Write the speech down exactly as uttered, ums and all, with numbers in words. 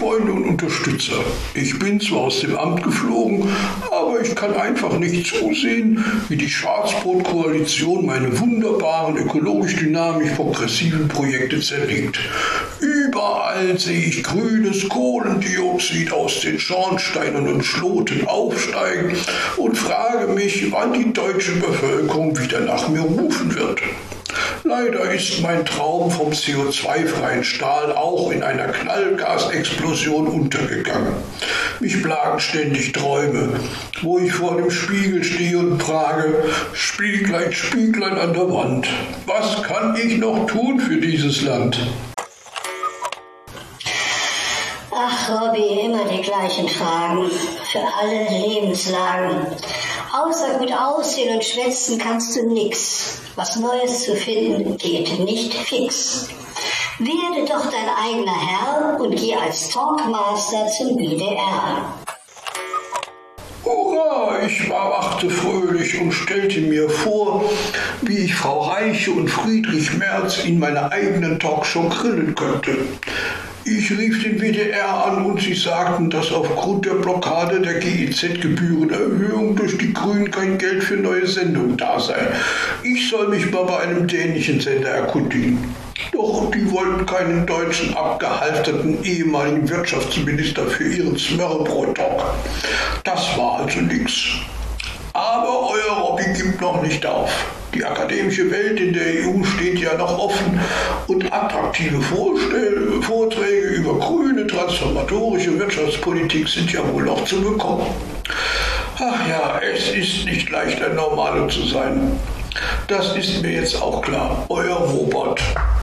Freunde und Unterstützer. Ich bin zwar aus dem Amt geflogen, aber ich kann einfach nicht zusehen, wie die Schwarzbrot-Koalition meine wunderbaren, ökologisch dynamisch progressiven Projekte zerlegt. Überall sehe ich grünes Kohlendioxid aus den Schornsteinen und Schloten aufsteigen und frage mich, wann die deutsche Bevölkerung wieder nach mir rufen wird. Leider ist mein Traum vom C O zwei freien Stahl auch in einer Knallgasexplosion untergegangen. Mich plagen ständig Träume, wo ich vor dem Spiegel stehe und frage, Spieglein, Spieglein an der Wand, was kann ich noch tun für dieses Land? Ach, Robby, immer die gleichen Fragen, für alle Lebenslagen. Außer gut aussehen und schwätzen kannst du nix. Was Neues zu finden geht nicht fix. Werde doch dein eigener Herr und geh als Talkmaster zum B D R. Hurra, ich erwachte fröhlich und stellte mir vor, wie ich Frau Reiche und Friedrich Merz in meiner eigenen Talkshow grillen könnte. Ich rief den W D R an und sie sagten, dass aufgrund der Blockade der G E Z-Gebührenerhöhung durch die Grünen kein Geld für neue Sendungen da sei. Ich soll mich mal bei einem dänischen Sender erkundigen. Doch die wollten keinen deutschen abgehalfterten ehemaligen Wirtschaftsminister für ihren Smørrebrød-Talk. Das war also nix. Aber euer Robby gibt noch nicht auf. Die akademische Welt in der E U steht ja noch offen und attraktive Vorstell- Vorträge über grüne, transformatorische Wirtschaftspolitik sind ja wohl noch zu bekommen. Ach ja, es ist nicht leicht, ein Normalo zu sein. Das ist mir jetzt auch klar. Euer Robert.